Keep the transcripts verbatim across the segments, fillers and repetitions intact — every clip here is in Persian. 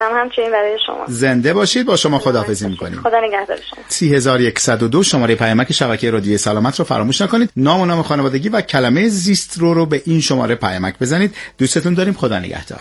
همچنین برای شما. زنده باشید. با شما خداحافظی می‌کنیم. خدا نگهدار شما. سی هزار و صد و دو شماره پیامک شبکه رادیوی سلامت رو فراموش نکنید. نام و نام خانوادگی و کلمه زیست رو رو به این شماره پیامک بزنید. دوستتون داریم. خدا نگهدار.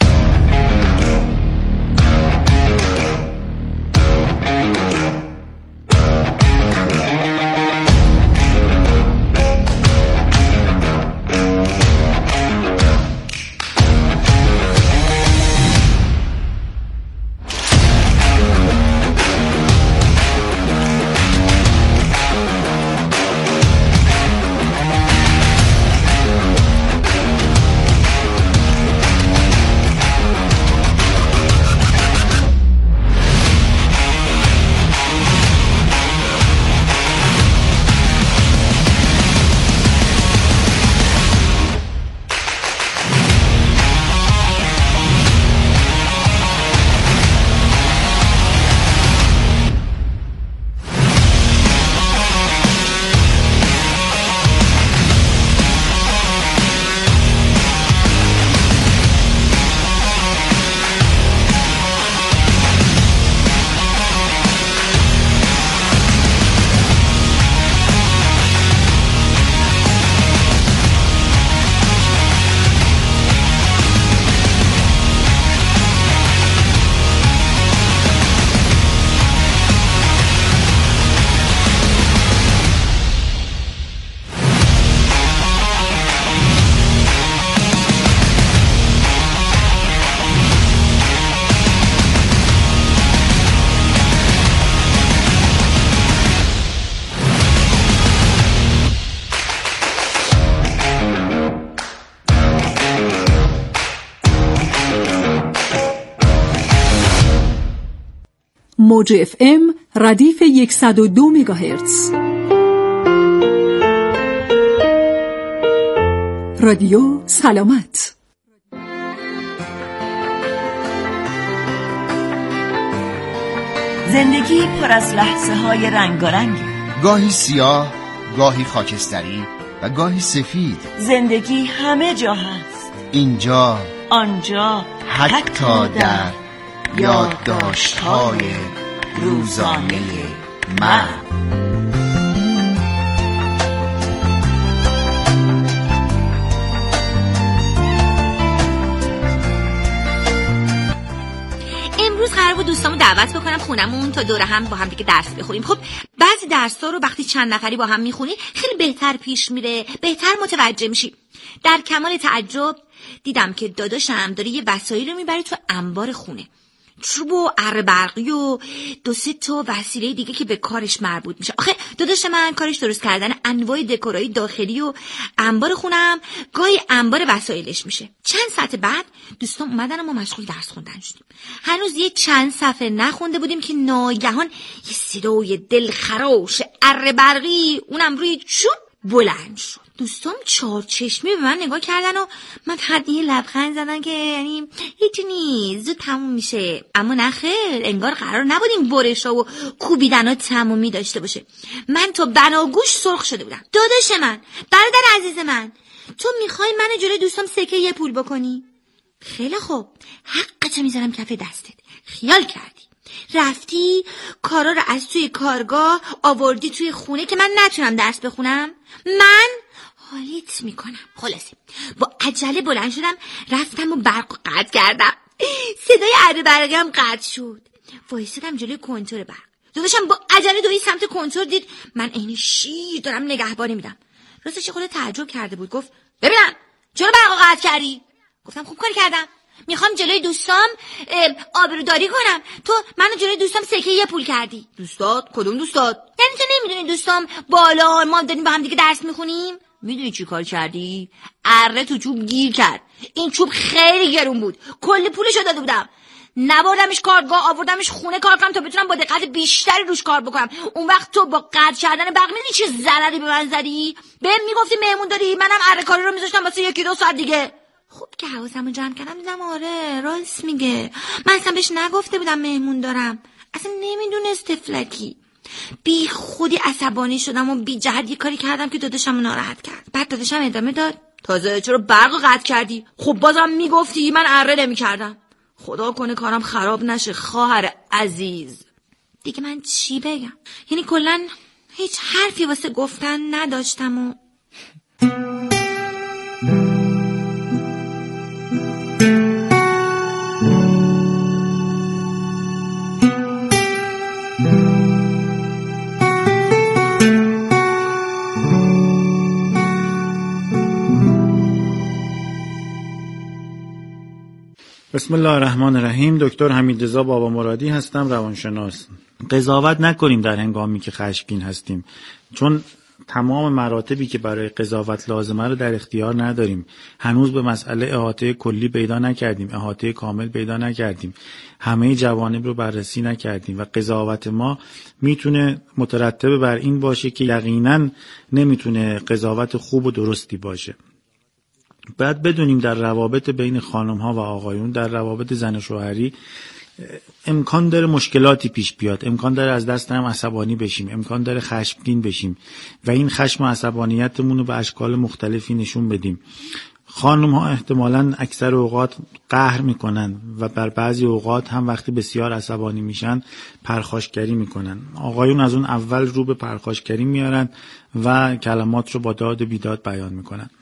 موج اف ام ردیف صد و دو مگاهرتز. رادیو سلامت. زندگی پر از لحظه های رنگارنگی، گاهی سیاه، گاهی خاکستری و گاهی سفید. زندگی همه جا هست، اینجا، آنجا، حتی در یادداشت‌های روزانه من. امروز قرار بود دوستامو دعوت بکنم خونمون تا دور هم با هم دیگه درس بخونیم. خب بعضی درس‌ها رو وقتی چند نفری با هم میخونی خیلی بهتر پیش میره، بهتر متوجه میشی. در کمال تعجب دیدم که داداشم داره یه وسایل رو میبره تو انبار خونه، چوب و اره برقی و دو سه تا وسیله دیگه که به کارش مربوط میشه. آخه داداش من کارش درست کردن انواع دکورای داخلی و انبار خونم گاهی انبار وسایلش میشه. چند ساعت بعد دوستان اومدن و ما مشغول درس خوندن شدیم. هنوز یه چند صفحه نخونده بودیم که ناگهان یه صدای دلخراش اره برقی اونم روی چوب بلند شد. دوستام چهار چشمی به من نگاه کردن و من فقط یه لبخند زدن که یعنی هیچی نیست، زود تموم میشه. اما نه خیر، انگار قرار نبود این برشا و کوبیدنا تمومی داشته باشه. من تا بناگوش سرخ شده بودم. داداش من، برادر عزیز من، تو میخوای منو جلوی دوستام سکه یه پول بکنی؟ خیلی خوب، حقتو میذارم کف دستت. خیال کردی رفتی کارا رو از توی کارگاه آوردی توی خونه که من نتونم درس بخونم؟ من حالیت میکنم. خلاصه با عجله بلند شدم، رفتم و برق قطع کردم. صدای اره برقی هم قطع شد. وایسادم جلوی کنتور برق. داداشم با عجله دوید سمت کنتور، دید من عین شیر دارم نگهبانی میدم. راستش خود تعجب کرده بود. گفت ببینم چرا برق قطع کردی؟ گفتم خوب کاری کردم، میخوام جلوی دوستام آبروداری کنم. تو منو جلوی دوستام سکه یه پول کردی. دوستات؟ کدوم دوستات؟ یعنی تو نمیدونی دوستام بالا ما داریم با هم دیگه درس میخونیم؟ میدونی چی کار کردی؟ اره تو چوب گیر کرد. این چوب خیلی گرون بود، کلی پولشو داده بودم. نبردمش کارگاه، آوردمش خونه کار کنم تا بتونم با دقت بیشتری روش کار بکنم. اون وقت تو با قطع کردن برق میدونی چه ضرری به من زدی؟ بهم میگفتی مهمون داری، منم اره کاری رو میذاشتم واسه یکی دو ساعت دیگه. خب که حواسمو جمع کردم دیدم آره راست میگه، من اصلا بهش نگفته بودم مهمون دارم، اصلا نمیدونست تفلکی. بی خودی عصبانی شدم و بی جهت یه کاری کردم که داداشمو ناراحت کرد. بعد داداشم ادامه داد تازه چرا برقو قطع کردی؟ خب بازم میگفتی من اره نمیکردم. خدا کنه کارم خراب نشه خواهر عزیز. دیگه من چی بگم؟ یعنی کلن هیچ حرفی واسه گفتن نداشتم و بسم الله الرحمن الرحیم. دکتر حمیدرضا بابا مرادی هستم، روانشناس. قضاوت نکنیم در هنگامی که خشمگین هستیم، چون تمام مراتبی که برای قضاوت لازمه رو در اختیار نداریم. هنوز به مسئله احاطه کلی پیدا نکردیم، احاطه کامل پیدا نکردیم، همه جوانب رو بررسی نکردیم و قضاوت ما میتونه مترتب بر این باشه که یقینا نمیتونه قضاوت خوب و درستی باشه. باید بدونیم در روابط بین خانم ها و آقایون، در روابط زن و شوهری امکان داره مشکلاتی پیش بیاد، امکان داره از دست هم عصبانی بشیم، امکان داره خشمگین بشیم و این خشم و عصبانیتمون رو به اشکال مختلفی نشون بدیم. خانم ها احتمالاً اکثر اوقات قهر میکنن و بر بعضی اوقات هم وقتی بسیار عصبانی میشن پرخاشگری میکنن. آقایون از اون اول رو به پرخاشگری میارن و کلمات رو با داد و بیداد بیان میکنن.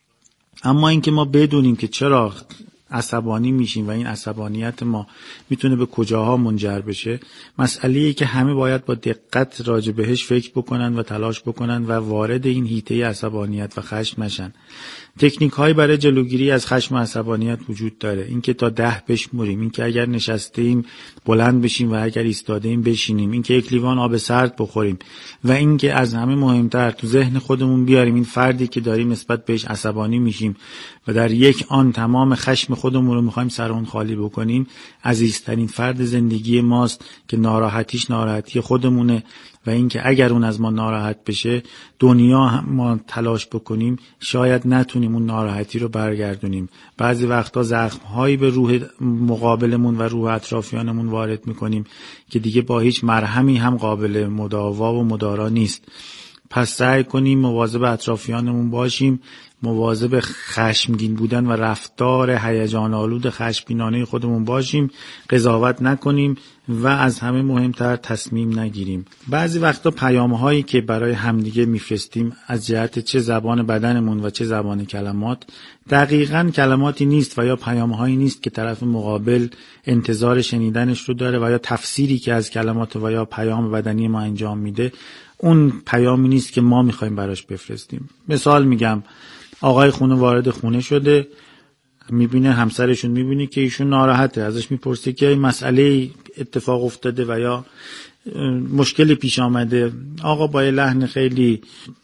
اما اینکه ما بدونیم که چرا عصبانی میشیم و این عصبانیت ما میتونه به کجاها منجر بشه، مسئله‌ای که همه باید با دقت راجع بهش فکر بکنن و تلاش بکنن و وارد این حیطه عصبانیت و خشم نشن. تکنیک هایی برای جلوگیری از خشم و عصبانیت وجود داره. اینکه تا ده بشمریم، اینکه اگر نشسته ایم بلند بشیم و اگر ایستاده ایم بشینیم، اینکه یک لیوان آب سرد بخوریم و اینکه از همه مهمتر تو ذهن خودمون بیاریم این فردی که داریم نسبت بهش عصبانی میشیم و در یک آن تمام خشم خودمون رو میخوایم سر اون خالی بکنیم، عزیزترین فرد زندگی ماست که ناراحتیش ناراحتی خودمونه و اینکه اگر اون از ما ناراحت بشه دنیا هم ما تلاش بکنیم شاید نتونیم اون ناراحتی رو برگردونیم. بعضی وقتا زخم‌هایی به روح مقابلمون و روح اطرافیانمون وارد میکنیم که دیگه با هیچ مرهمی هم قابل مداوا و مدارا نیست. پس سعی کنیم مواظب اطرافیانمون باشیم، مواظب خشمگین بودن و رفتار هیجان آلود خشمگینانه خودمون باشیم، قضاوت نکنیم و از همه مهمتر تصمیم نگیریم. بعضی وقتا پیام‌هایی که برای همدیگه میفرستیم از جهت چه زبان بدنمون و چه زبان کلمات دقیقاً کلماتی نیست و یا پیام‌هایی نیست که طرف مقابل انتظار شنیدنش رو داره و یا تفسیری که از کلمات و یا پیام بدنی ما انجام میده اون پیامی نیست که ما میخوایم براش بفرستیم. مثال میگم، آقای خونه وارد خونه شده، میبینه همسرشون، میبینه که ایشون ناراحته، ازش میپرسه که این مسئله اتفاق افتاده و یا مشکلی پیش آمده. آقا با یه لحن خیلی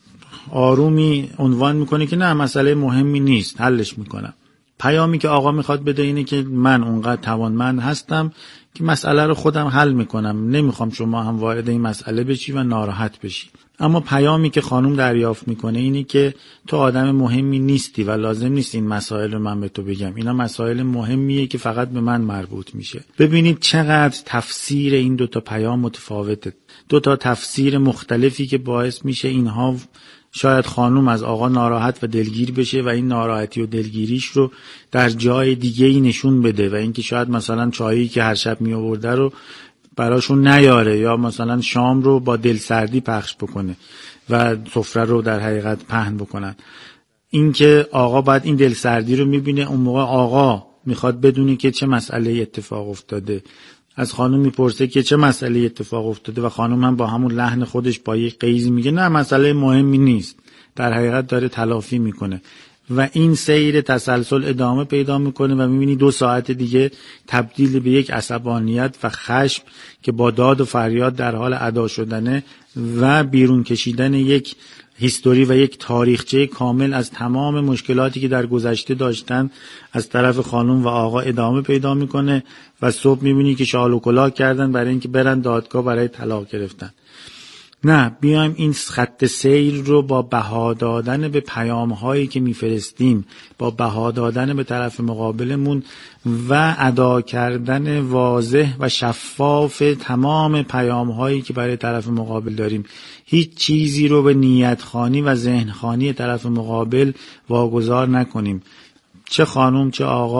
آرومی عنوان میکنه که نه مسئله مهمی نیست، حلش میکنم. پیامی که آقا میخواد بده اینه که من اونقدر توانمند هستم که مسئله رو خودم حل میکنم، نمیخوام شما هم وارد این مسئله بشی و ناراحت بشی. اما پیامی که خانم دریافت میکنه اینی که تو آدم مهمی نیستی و لازم نیست این مسائل رو من به تو بگم، اینا مسائل مهمیه که فقط به من مربوط میشه. ببینید چقدر تفسیر این دوتا پیام متفاوته، دوتا تفسیر مختلفی که باعث میشه اینها شاید خانم از آقا ناراحت و دلگیر بشه و این ناراحتی و دلگیریش رو در جای دیگه‌ای نشون بده و اینکه شاید مثلا چایی که هر شب می آورده رو براشون نیاره یا مثلا شام رو با دلسردی پخش بکنه و سفره رو در حقیقت پهن بکنن. اینکه آقا بعد این دلسردی رو میبینه، اون موقع آقا میخواد بدونه که چه مسئله اتفاق افتاده، از خانم میپرسه که چه مسئله اتفاق افتاده و خانم هم با همون لحن خودش با یک قیز میگه نه مسئله مهمی نیست، در حقیقت داره تلافی میکنه و این سیر تسلسل ادامه پیدا میکنه و میبینی دو ساعت دیگه تبدیل به یک عصبانیت و خشم که با داد و فریاد در حال ادا شدنه و بیرون کشیدن یک هیستوری و یک تاریخچه کامل از تمام مشکلاتی که در گذشته داشتن از طرف خانم و آقا ادامه پیدا میکنه و صبح میبینی که شال و کلاه کردن برای اینکه برن دادگاه برای طلاق گرفتن. نه، بیایم این خط سیر رو با بها دادن به پیام‌هایی که میفرستیم، با بها دادن به طرف مقابلمون و ادا کردن واضح و شفاف تمام پیام‌هایی که برای طرف مقابل داریم، هیچ چیزی رو به نیت‌خوانی و ذهن‌خوانی طرف مقابل واگذار نکنیم. چه خانم چه آقا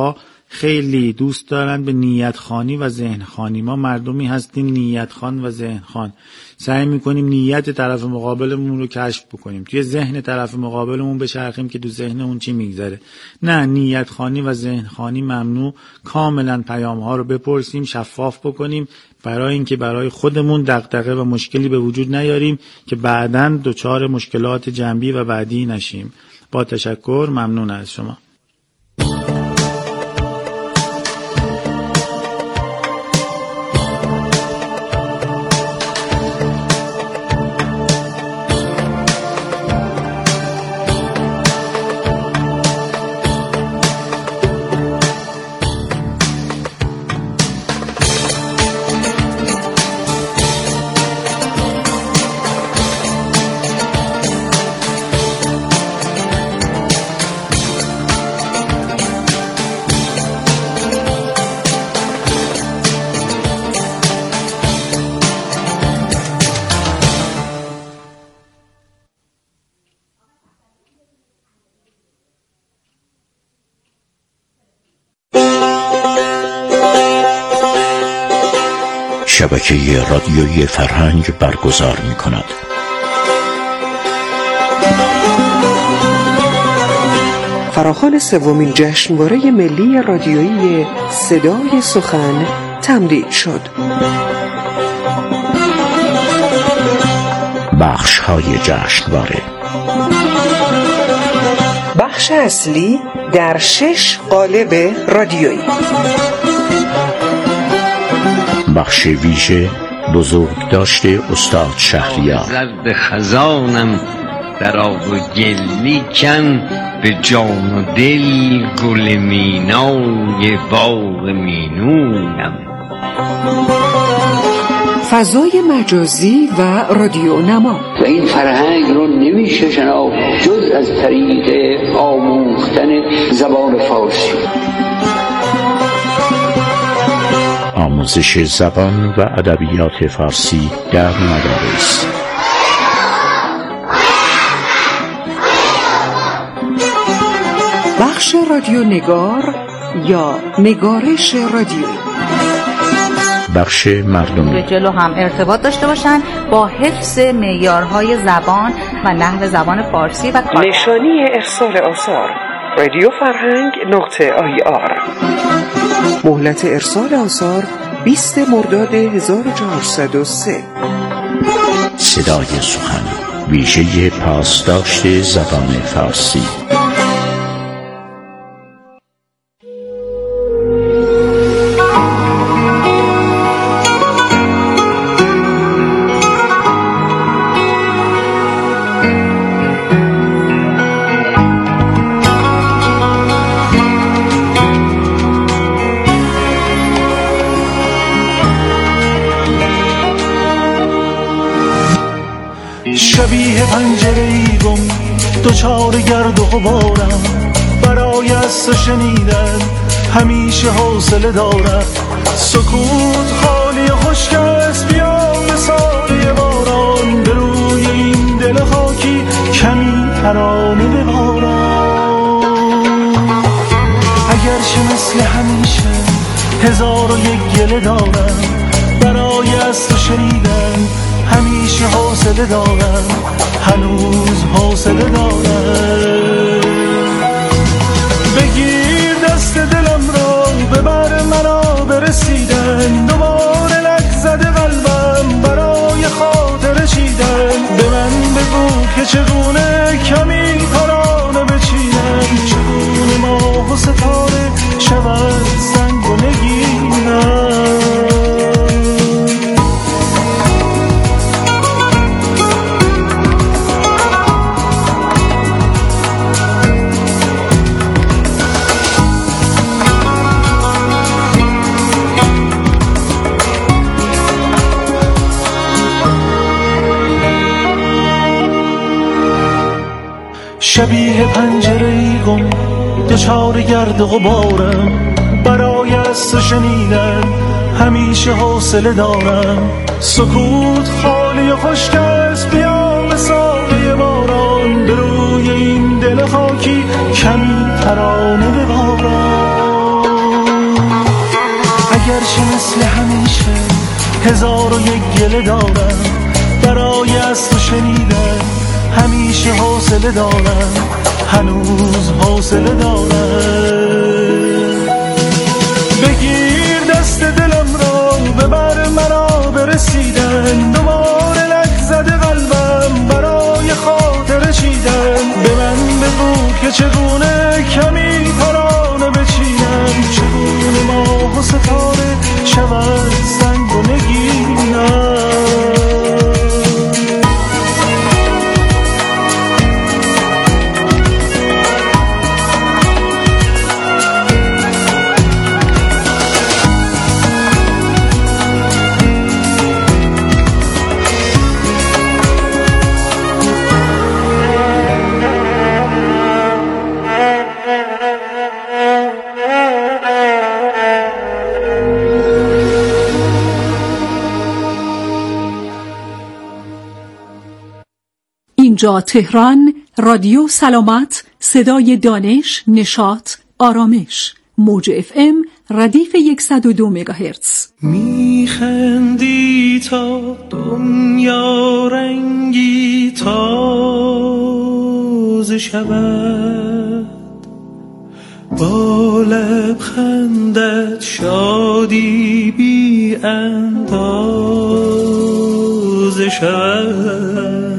خیلی دوست دارن به نیت خوانی و ذهن خوانی. ما مردمی هستیم نیت خوان و ذهن خوان، سعی میکنیم نیت طرف مقابلمون رو کشف بکنیم، توی ذهن طرف مقابلمون بچرخیم که تو ذهن اون چی میگذره. نه، نیت خوانی و ذهن خوانی ممنوع. کاملا پیام ها رو بپرسیم، شفاف بکنیم، برای اینکه برای خودمون دغدغه و مشکلی به وجود نیاریم که بعداً دچار مشکلات جنبی و بعدی نشیم. با تشکر، ممنون از شما. شبکه رادیویی فرهنگ برگزار می کند. فراخوان سومین جشنواره ملی رادیویی صدای سخن تمدید شد. بخش های جشنواره: بخش اصلی در شش قالب رادیویی. بخش ویژه بزرگ داشته استاد شهریار. زرد خزانم در آب و گل، لیکن به جان و دل گل مینای باغ مینویم. فضای مجازی و رادیو نما. و این فرهنگ رو نمیشه شناخت جز از طریق آموختن زبان فارسی. آموزش زبان و ادبیات فارسی در مدارس. بخش رادیو نگار یا نگارش رادیویی. بخش مردمی. به جلو هم ارتباط داشته باشن با حفظ معیارهای زبان و نحو زبان فارسی و کار. نشانی ارسال آثار رادیو فرهنگ نقطه آی آر. مهلت ارسال آثار بیست مرداد هزار و چهارصد و سه. صدای سخن، ویژه پاسداشت زبان فارسی. شبیه پنجره‌ای گم دوچار گرد و غبارم، برای از شنیدن همیشه حوصله دارم. سکوت خالی خشک است، بیا مثال باران، به روی این دل خاکی کمی ترانه ببارم. اگرچه مثل همیشه هزار و یک گله دارم، برای از شنیدن همیشه حوصله دارم، هنوز حوصله دارم. بگیر دست دلم را، ببر مرا برسیدن، دوباره لک زده قلبم برای خاطر چیدن. به من بگو که چگونه کمی ترانه بچینم، چگونه ماه و ستاره شود سنگ و نگینم. شبیه پنجره‌ای گم دوچار گرد و غبارم، برای از شنیدن همیشه حوصله دارم. سکوت خالی و خشک است، بیا مثال باران، به روی این دل خاکی کمی ترانه ببارم. هزار و یک گله دارم برای از تو شنیدن، همیشه حوصله دارم، هنوز حوصله دارم. بگیر دست دلم را ببر مرا برسیدن، دوباره لک زده قلبم برای خاطر چیدن. به من بگو که چگونه کمی ترانه بچینم، چگونه ماه و ستاره شود سنگ و نگینم. اینجا تهران، رادیو سلامت، صدای دانش، نشاط، آرامش. موج اف ام ردیف صد و دو مگاهرتز. میخندی تا دنیا رنگی تازه شود، با لبخندت شادی بی اندازه شود.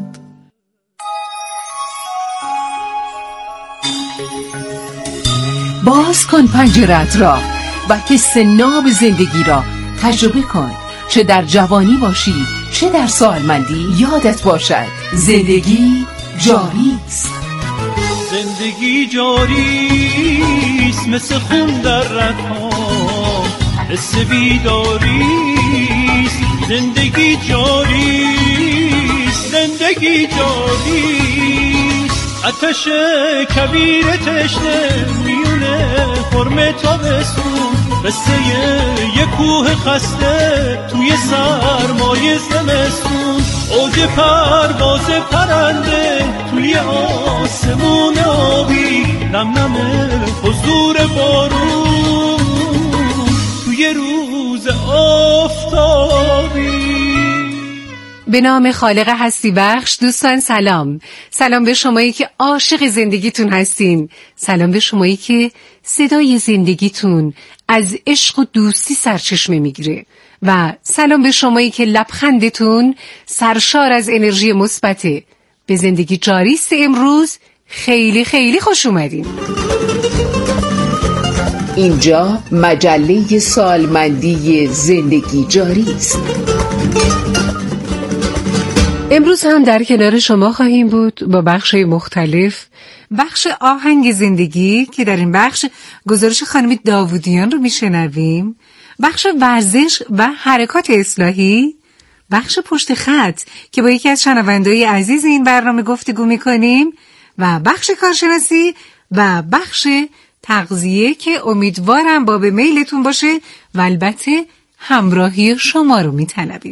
باز کن پنجره‌ات را و حس ناب زندگی را تجربه کن. چه در جوانی باشی چه در سالمندی، یادت باشد زندگی جاری است. زندگی جاری است مثل خون در رگ‌ها، حس بیداری است. زندگی جاری است، زندگی جاری است. آتش کبیر تشنه میونه فرم تابستون، قصه یه کوه خسته توی سرمای زمستون. اوج پرواز پرنده توی آسمون آبی، نم نم حضور بارون توی روز آفتابی. به نام خالق هستی بخش. دوستان سلام. سلام به شمایی که عاشق زندگیتون هستین. سلام به شمایی که صدای زندگیتون از عشق و دوستی سرچشمه میگیره. و سلام به شمایی که لبخندتون سرشار از انرژی مثبته. به زندگی جاریست امروز خیلی خیلی خوش اومدین. اینجا مجله سالمندی زندگی جاری است. امروز هم در کنار شما خواهیم بود با بخش مختلف. بخش آهنگ زندگی که در این بخش گزارش خانم داوودیان رو میشنویم، بخش ورزش و حرکات اصلاحی، بخش پشت خط که با یکی از شنونده‌های عزیز این برنامه گفتگو میکنیم، و بخش کارشناسی و بخش تغذیه که امیدوارم باب میلتون باشه و البته همراهی شما رو میطلبیم.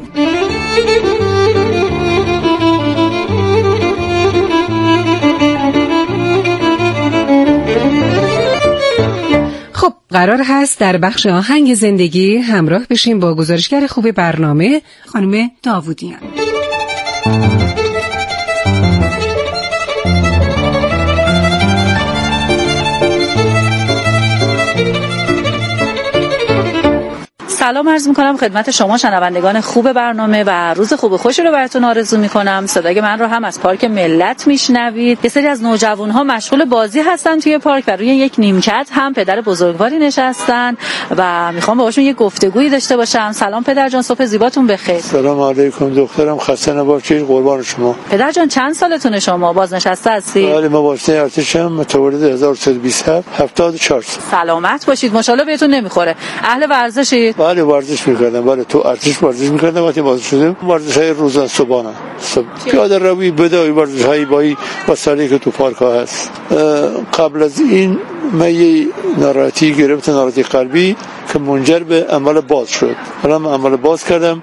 خب قرار هست در بخش آهنگ زندگی همراه بشیم با گزارشگر خوب برنامه خانم داوودیان. سلام عرض میکنم خدمت شما شنوندگان خوب برنامه و روز خوب و خوشی رو براتون آرزو میکنم. صدای من رو هم از پارک ملت میشنوید. یه سری از نوجوان‌ها مشغول بازی هستن توی پارک و روی یک نیمکت هم پدر بزرگواری نشستن و میخوام باهاشون یه گفتگویی داشته باشم. سلام پدر جان، صبح زیباتون بخیر. سلام علیکم دخترم، خسته نباشید، قربان شما. پدر جان چند سالتونه شما؟ بازنشسته هستی؟ بله، من واسطه ارتشم، متولد هزار و سیصد و بیست و هفت هفتاد و چهار. سلامت باشید، ماشاءالله بهتون نمیخوره. اهل ورزشید؟ بله ورزش میکردم. بله تو ارتش ورزش میکردم. وقتی بازنشسته شدم ورزش‌های روزانه صبحانه صبح پیاده روی بدوی ورزش‌های بایی و سالی که تو پارک ها هست. قبل از این من یه ناراحتی گرفت، ناراحتی قلبی که منجر به عمل باز شد. حالا من عمل باز کردم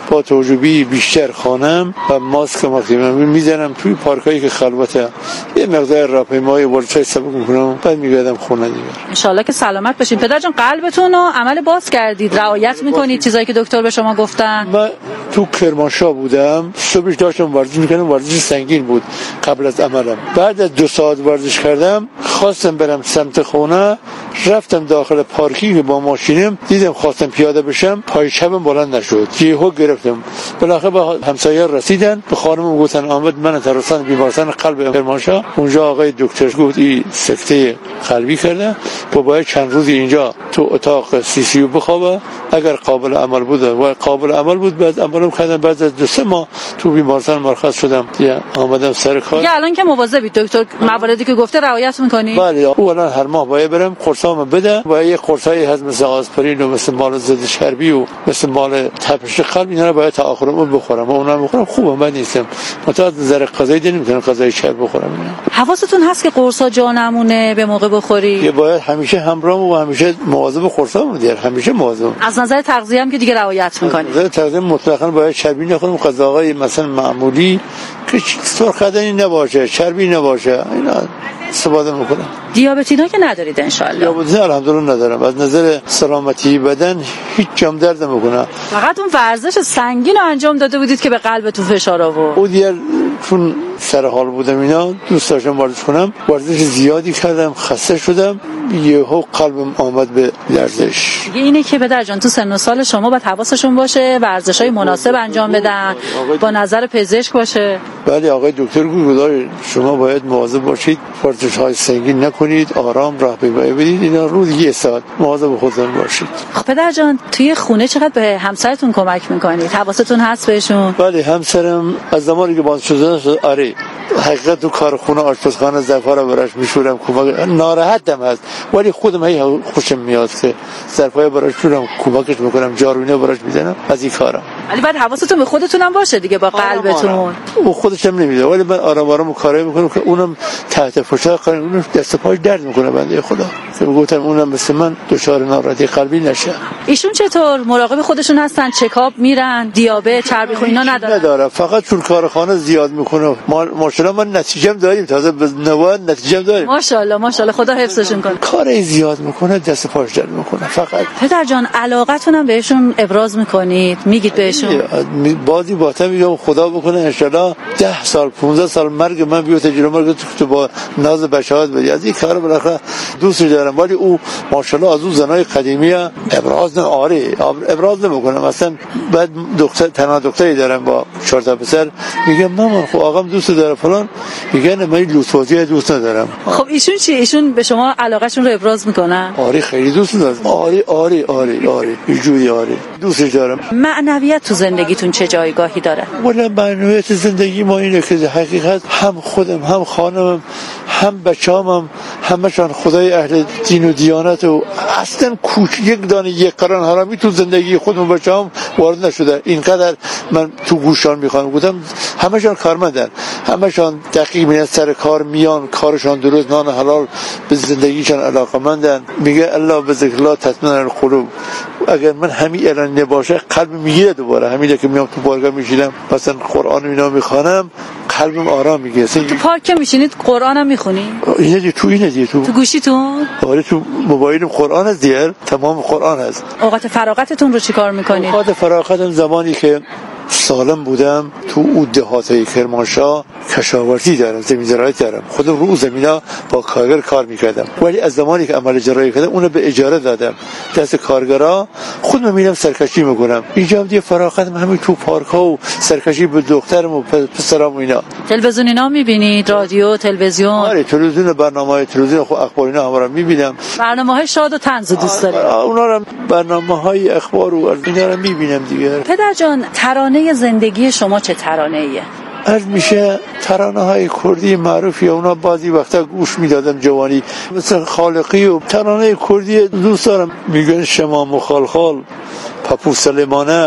با توجبی بیشتر خانم و ماسک مخیم میزنم توی پارکایی که خلوته، یه مقدار راهپیمایی ورزش سبک میکنم، بعد میگردم خونه دیگه. انشالله که سلامت بشین. پدر جان قلبتون رو عمل باز کردید، رعایت میکنید چیزایی که دکتر به شما گفتن؟ من تو کرمانشاه بودم، صبحش داشتم ورزش میکنم، ورزش سنگین بود قبل از عملم. بعد از دو ساعت ورزش کردم خواستم برم سمت خونه، رفتم داخل پارکینگ با ماشینم، دیدم خواستم پیاده بشم، پای چپم بلند نشد، یهو گرفتم. بالاخره به همسایه رسیدن، به خانم گفتن آمد من ترسان بیمارستان قلب کرمانشاه. اونجا آقای دکتر گفت این سکته قلبی کرده و باید چند روزی اینجا تو اتاق سی سی یو بخوابه. اگر قابل عمل بود و قابل عمل بود بعد عملم کردم. بعد از دو سه ماه تو بیمارستان مرخص شدم، یا آمدم سر کار. یا الان که مواظبید دکتر، مواردی که گفته رعایت میکنی؟ بله، اولا هر ماه باید برم قرصامو بده و یه قرصایی هست مثل آسپرین و مثل مال ضد چربی و مثل مال تپش قلب، اینا رو باید تا آخر عمر بخورم. اونم بخورم خوبه، من نیستم متأ نظر غذایی نمیتونم غذای چرب بخورم. اینا حواستون هست که قرصا جا نمونه، به موقع بخوری. یه باید همیشه همراه و همیشه مواظب قرصام دیگر، همیشه مواظب. از نظر تغذیه هم که دیگه رعایت میکنی؟ از نظر تغذیه مطلقاً باید چربی نخورم، غذاهای مثلا معمولی که سرخدنی نباشه، چربی نباشه، اینا استفاده میکنم. دیابتینا که ندارید ان شاء الله؟ دیابت الحمدلله ندارم. از نظر سلامتی بدن هیچ جام درد نمیکنه. فقط اون ورزش سنگین رو انجام داده بودید که به قلبتون فشار آورد. او دیگر چون سر حال بودم اینا دوست داشتم ورزش کنم، ورزش زیادی کردم، خسته شدم، یهو قلبم آمد به لرزش. دیگه اینه که پدر جان تو سن و سال شما باید حواسشون باشه، ورزش‌های مناسب انجام بدن، با نظر پزشک باشه. بله آقای دکتر گفت شما باید مواظب باشید، ورزش‌های سنگین نکنید، آرام راهپیمایی بدید، اینا روز یک ساعت مواظب خودتون باشید. خب پدر جان توی خونه چقدر به همسرتون کمک می‌کنید؟ حواستون هست بهشون؟ بله همسرم از زمانی که باز شده آره حقیقت تو کارخونه آشپزخانه ظرفا رو براش میشورم، کمک ناراحتم هست ولی خودم هی خوشم میاد که ظرفای براش میشورم، کمکش میکنم، جارو براش میزنم، از این کارم. ولی بعد حواستون به خودتون هم باشه دیگه، با قلبتون. او خودش هم نمیده ولی من آرام آرام کارایی میکنم که اونم تحت فشار قرار، اونم دست پاش درد میکنه بنده خدا، که گفتم اونم مثل من دچار ناراحتی قلبی نشه. ایشون چطور مراقب خودشون هستن؟ چکاپ میرن؟ دیابت، چربی خون اینا نداره؟ نداره، فقط چون کارخانه زیاد میکنه. ماشاءالله من نتیجه داریم، تازه به نواد نتیجه داریم. ماشاءالله ماشاءالله خدا حفظشون کنه. کار زیاد میکنه، دست پاش درد میکنه. فقط پدر جان علاقتون هم بهشون ابراز میکنید، میگید بهشون؟ بازی باطن میگم خدا بکنه ان شاء الله ده سال پانزده سال مرگ من بیو تجربه مرگ تو با ناز بشهادت بدی. از این کار بالاخره دوست دارم ولی او ماشاءالله از اون زنای قدیمی ابراز نه، آره ابراز نمیکنه. مثلا بعد دکتر تنها دکتری دارم با چهار تا پسر، میگم مامان خب آقام دوست داره فلان، میگن من لوسوازی دوست ندارم. خب ایشون چی؟ ایشون به شما علاقهشون رو ابراز میکنن؟ آره خیلی دوست دارم. آره آره آره آره اینجوری آره دوستش دارم. معنویت تو زندگیتون چه جایگاهی داره؟ ولی معنویت زندگی ما اینه که حقیقت هم خودم هم خانمم هم بچه‌ام همشان خدای اهل دین و دیانت و اصلا کوچ یک دانه یک قرن حرامی تو زندگی خودم و بچه‌ام وارد نشده. اینقدر من تو گوشان میخوام گفتم همشان کارمندن، همشان دقیق میان سر کار میان، کارشان درست، نان حلال به زندگیشان علاقمندن. میگه الله به ذکر الله تطمئن القلوب. اگر من همین الان نباشه قلب میگیره دوباره. همین که میام تو بارگاه میشینم مثلا قرآن اینا میخوانم قلبم آرام میگیره. تو پارک میشینید قرآن هم میخونی؟ اینه دی تو اینه دی تو تو گوشیتون؟ آره تو موبایلم قرآن هست دیگر، تمام قرآن هست. اوقات فراغتتون رو چیکار میکنید؟ اوقات فراغتم زمانی که سالم بودم تو اون دهاتای کرمانشاه کشاورزی دارم، زمین زراعت دارم، خودم رو زمینا با کارگر کار میکردم. ولی از زمانی که عمل جراحی کردم اونو به اجاره دادم دست کارگرا، خودم میرم سرکشی میکنم. اینجا هم دیگه فراغتم همین تو پارک ها و سرکشی به دخترم و پسرام و اینا. تلویزیون اینا میبینید؟ رادیو، تلویزیون؟ آره تلویزیون، برنامه‌های تلویزیون خب اخبار اینا هم رو میبینم. برنامه‌های شاد و طنز دوست دارید؟ اونا رو برنامه‌های اخبار و اینا رو میبینم دیگه. پدر جان ترانه زندگی شما چه ترانه‌ایه؟ از میشه ترانه های کردی معروفی اونا بعضی وقتا گوش میدادم جوانی، مثل خالقی و ترانه کردی دوست دارم. میگن شما مخالخال پاپو سلیمانه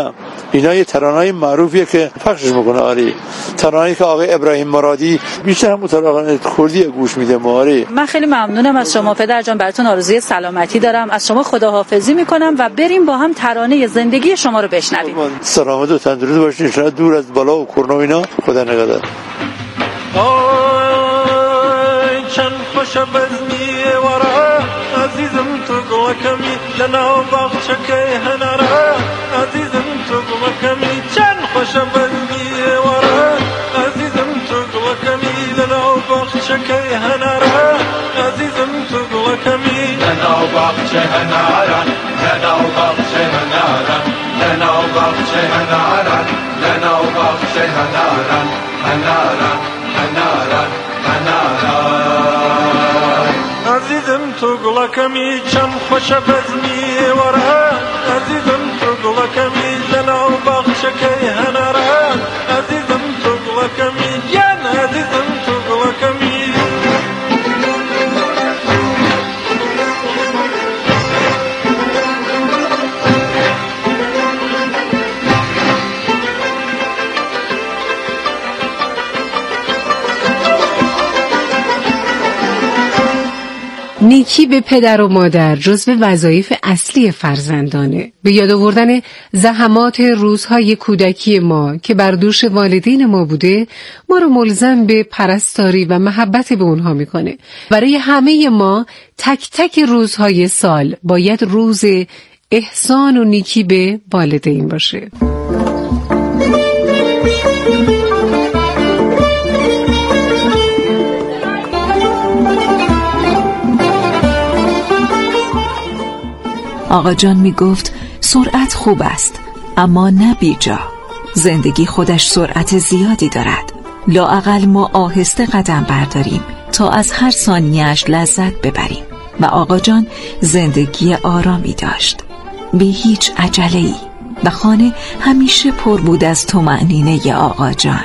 اینا یه ترانه‌های معروفیه که پخشش میکنه. آره ترانه‌ای که آقای ابراهیم مرادی بیشتر هم ترانه کردی گوش میده. آره من خیلی ممنونم از شما پدر جان، براتون آرزوی سلامتی دارم. از شما خداحافظی میکنم و بریم با هم ترانه زندگی شما رو بشنویم. سلامت و تندرست باشین ان شاءالله، دور از بلا و کرنا و اینا. خدا نگهدار. آی چند خوش بزمی ورا عزیزم تو گلکمی لنا باغچه که هنرا عزیزم تو گلکمی چند خوش بزمی ورا عزیزم تو گلکمی لنا باغچه که هنرا عزیزم تو گلکمی لنا باغچه هنرا لنا باغچه هنرا لنا باغچه هنرا لنا باغچه هنرا هنرا هنرا هنرا عزیزم تو گلکمی چم خوش بزمی ورا عزیزم تو گلکمی لنا باغچه که هنرا عزیزم تو گلکمی جان عزیزم تو گلکمی نیکی به پدر و مادر جزو وظایف اصلی فرزندانه. به یاد آوردن زحمات روزهای کودکی ما که بر دوش والدین ما بوده، ما رو ملزم به پرستاری و محبت به اونها میکنه. برای همه ما تک تک روزهای سال باید روز احسان و نیکی به والدین باشه. آقا جان می گفت سرعت خوب است اما نه بیجا. زندگی خودش سرعت زیادی دارد، لااقل ما آهسته قدم برداریم تا از هر ثانیه‌اش لذت ببریم. و آقا جان زندگی آرامی داشت بی هیچ عجله‌ای و خانه همیشه پر بود از طمأنینه آقا جان.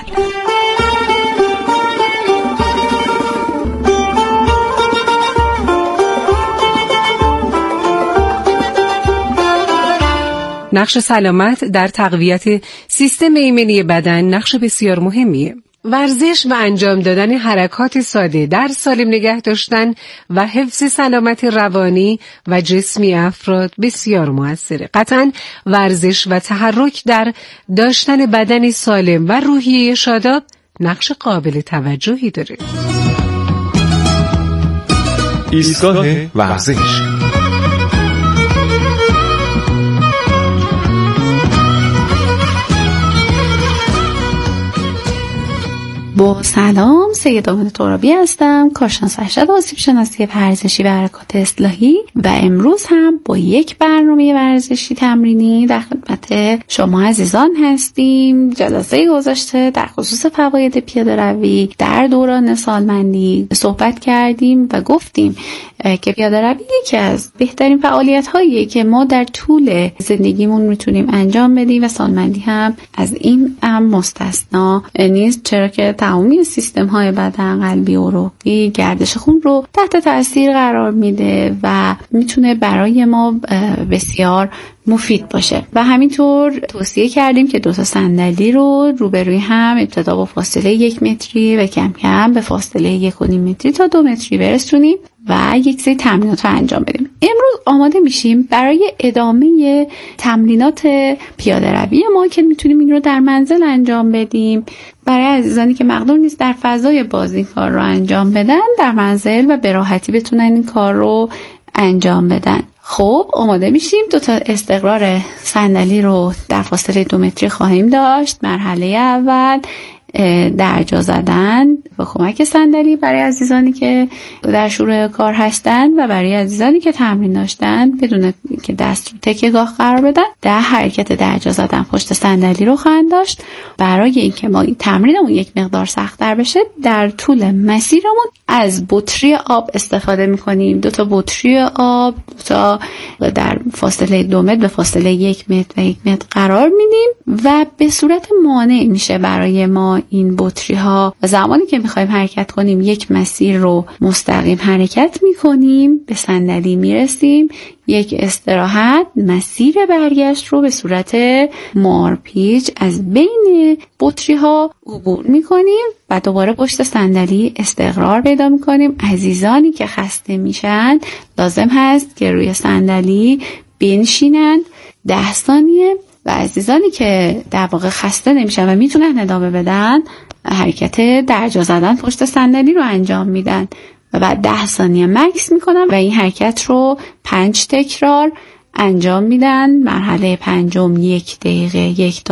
نقش سلامت در تقویت سیستم ایمنی بدن نقش بسیار مهمیه. ورزش و انجام دادن حرکات ساده در سالم نگه داشتن و حفظ سلامت روانی و جسمی افراد بسیار موثره. قطعاً ورزش و تحرک در داشتن بدنی سالم و روحیه شاداب نقش قابل توجهی داره. ایستگاه ورزش. با سلام، سید آمد ترابی هستم، کارشناس ارشد آسیب شناسی ورزشی و حرکات اصلاحی و امروز هم با یک برنامه ورزشی تمرینی در خدمت شما عزیزان هستیم. جلسه گذشته در خصوص فواید پیاده روی در دوران سالمندی صحبت کردیم و گفتیم که پیاده روی یکی از بهترین فعالیت هاییه که ما در طول زندگیمون میتونیم انجام بدیم و سالمندی هم از این هم مستثنا نیست، چرا که تمامی سیستم های بدن، قلبی و عروقی، گردش خون رو تحت تاثیر قرار میده و میتونه برای ما بسیار مفید باشه. و همینطور توصیه کردیم که دو تا صندلی رو روبروی هم ابتدا با فاصله یک متری و کم کم به فاصله یک و نیم متری تا دو متری برسونیم و یک سری تمرینات رو انجام بدیم. امروز آماده میشیم برای ادامه تمرینات پیاده روی ما که میتونیم این رو در منزل انجام بدیم. برای عزیزانی که مقدور نیست در فضای باز این کار رو انجام بدن، در منزل و به راحتی بتونن این کار رو انجام بدن. خب آماده میشیم. دو تا استقرار صندلی رو در فاصله دو متری خواهیم داشت. مرحله اول درجا زدن با کمک صندلی برای عزیزانی که در شروع کار هستند و برای عزیزانی که تمرین داشتن بدون که دست رو تکیه‌گاه قرار بدن در حرکت درجا زدن پشت صندلی رو خواهند داشت. برای اینکه ما این تمرینمون یک مقدار سخت‌تر بشه در طول مسیرمون از بطری آب استفاده می‌کنیم. دو تا بطری آب دو تا در فاصله دو متر به فاصله یک متر و یک متر قرار میدیم و به صورت مانع میشه برای ما این بطری ها و زمانی که میخوایم حرکت کنیم یک مسیر رو مستقیم حرکت میکنیم، به صندلی میرسیم، یک استراحت مسیر برگشت رو به صورت مارپیچ از بین بطری ها عبور میکنیم و دوباره پشت صندلی استقرار پیدا میکنیم. عزیزانی که خسته میشن لازم هست که روی صندلی بنشینن ده ثانیه و عزیزانی که در واقع خسته نمیشن و میتونن ادامه بدن حرکت درجا زدن پشت صندلی رو انجام میدن و بعد ده ثانیه مکس میکنن و این حرکت رو پنج تکرار انجام میدن. مرحله پنجم یک دقیقه یک